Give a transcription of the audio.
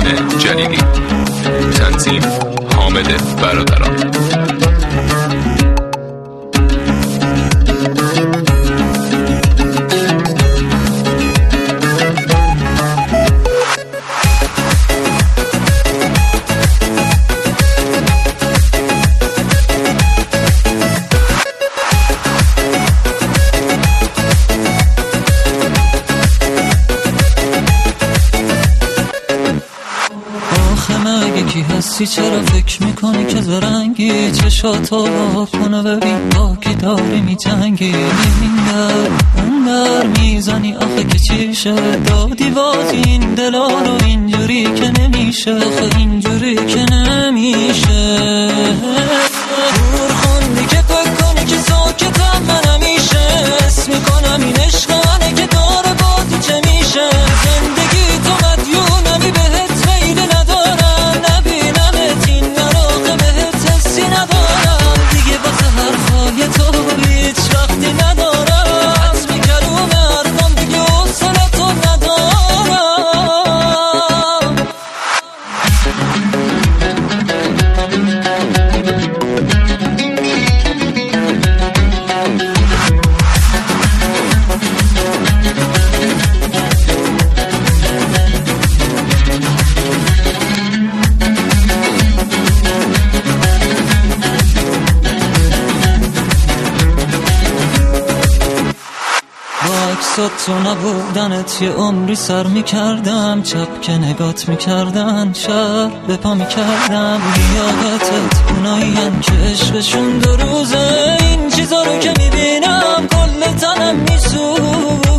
جلیلی. تنظیم حامد برادران. یکی هستی چرا فکر میکنی که زرنگی؟ چشاتو با کنه ببین با کی داری میجنگی. این در اون در میزنی آخه که چیشه؟ دادی باز این دلا رو اینجوری که نمیشه، آخه اینجوری که نمیشه. دور خوندی که فکر کنی که ساکتم من همیشه اسم میکنم این عشق منه که داره با تو چه میشه. زندگی تو مدیونمی بهت میل ندارم، نبینمت این علاقه بهت حسی ندارم دیگه، واسه حرفای تو هیچ وقتی ندارم. حتم کلوم حرفم دیگه حوصله تو ندارم. تو نبودنت یه عمری سر میکردم، چپ که نگات میکردن شب به پا میکردم. یادتت اوناییم که عشقشون 2 روزه، این چیزا رو که میبینم کل تنم میسوزه.